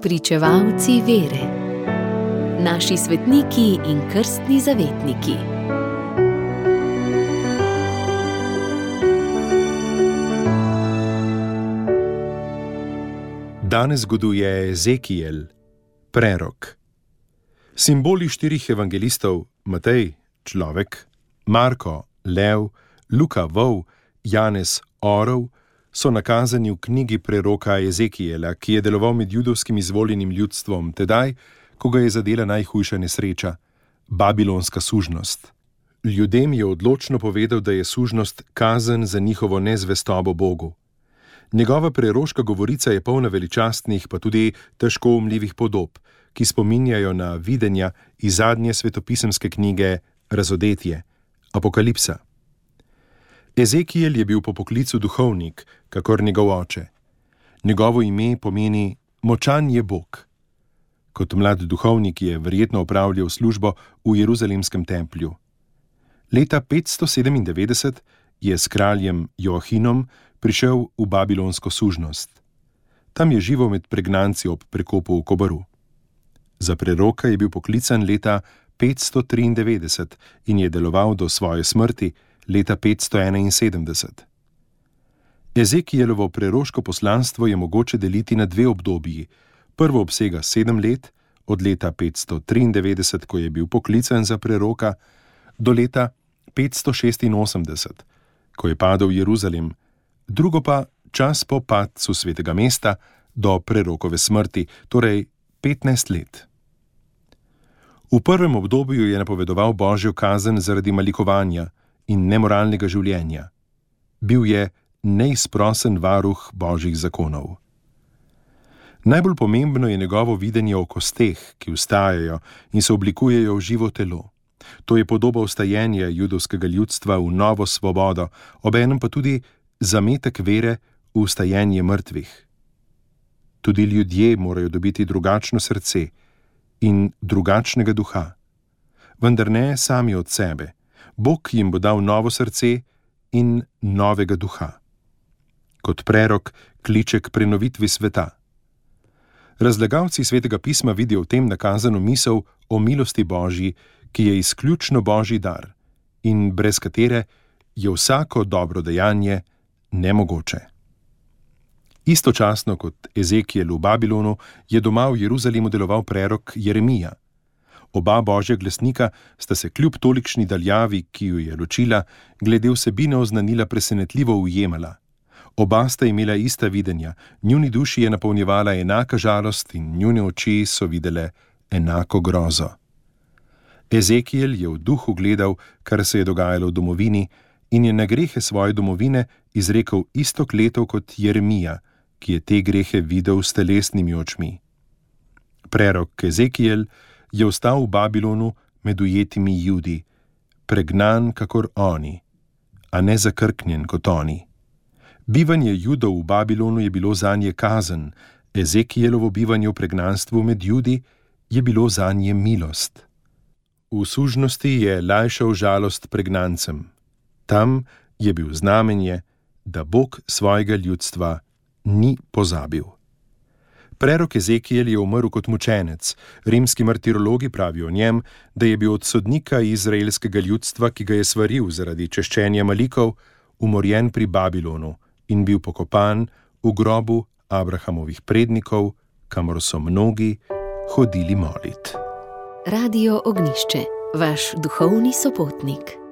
Spričevalci vere. Naši svetniki in krstni zavetniki. Danes zgoduje Ezekijel, prerok. Simboli štirih evangelistov, Matej, človek, Marko, lev, Luka, vol, Janez, orel, so nakazani v knjigi preroka Ezekijela, ki je deloval med judovskim izvoljenim ljudstvom, tedaj, ko ga je zadela najhujša nesreča, babilonska sužnost. Ljudem je odločno povedal, da je sužnost kazen za njihovo nezvestobo Bogu. Njegova preroška govorica je polna veličastnih, pa tudi težko umljivih podob, ki spominjajo na videnja iz zadnje svetopisemske knjige Razodetje, Apokalipsa. Ezekijel je bil po poklicu duhovnik, kakor njegov oče. Njegovo ime pomeni močan je Bog. Kot mlad duhovnik je verjetno opravljal službo v Jeruzalemskem templju. Leta 597 je s kraljem Joahinom prišel v babilonsko sužnost. Tam je živel med pregnanci ob prekopu v Kobaru. Za preroka je bil poklican leta 593 in je deloval do svoje smrti leta 571. Ezekijelovo preroško poslanstvo je mogoče deliti na dve obdobji. Prvo obsega 7 let, od leta 593, ko je bil poklican za preroka, do leta 586, ko je padel Jeruzalem, drugo pa čas po padcu svetega mesta do prerokove smrti, torej 15 let. V prvem obdobju je napovedoval božjo kazen zaradi malikovanja in nemoralnega življenja. Bil je neizprosen varuh božjih zakonov. Najbolj pomembno je njegovo videnje o kosteh, ki vstajajo in se oblikujejo v živo telo. To je podoba vstajenja judovskega ljudstva v novo svobodo, obenem pa tudi zametek vere v vstajenje mrtvih. Tudi ljudje morajo dobiti drugačno srce in drugačnega duha. Vendar ne sami od sebe. Bog jim bo dal novo srce in novega duha. Kot prerok kliče k prenovitvi sveta. Razlagalci svetega pisma vidijo v tem nakazano misel o milosti Božji, ki je izključno Božji dar in brez katere je vsako dobro dejanje nemogoče. Istočasno kot Ezekijel v Babilonu je doma v Jeruzalemu deloval prerok Jeremija. Oba božja glasnika sta se kljub tolikšni daljavi, ki ju je ločila, glede vsebine oznanila presenetljivo ujemala. Oba sta imela ista videnja, njuni duši je napolnjevala enaka žalost in njune oči so videle enako grozo. Ezekijel je v duhu gledal, kar se je dogajalo v domovini, in je na grehe svoje domovine izrekel isto kletev kot Jeremija, ki je te grehe videl s telesnimi očmi. Prerok Ezekijel je ostal v Babilonu med ujetimi Judi, pregnan kakor oni, a ne zakrknjen kot oni. Bivanje Judov v Babilonu je bilo zanje kazen, Ezekijelovo bivanje v pregnanstvu med Judi je bilo zanje milost. V sužnosti je lajšal žalost pregnancem. Tam je bil znamenje, da Bog svojega ljudstva ni pozabil. Prerok Ezekijel je umrl kot mučenec. Rimski martirologi pravijo o njem, da je bil od sodnika izraelskega ljudstva, ki ga je svaril zaradi češčenja malikov, umorjen pri Babilonu in bil pokopan v grobu Abrahamovih prednikov, kamor so mnogi hodili molit. Radio Ognjišče, vaš duhovni sopotnik.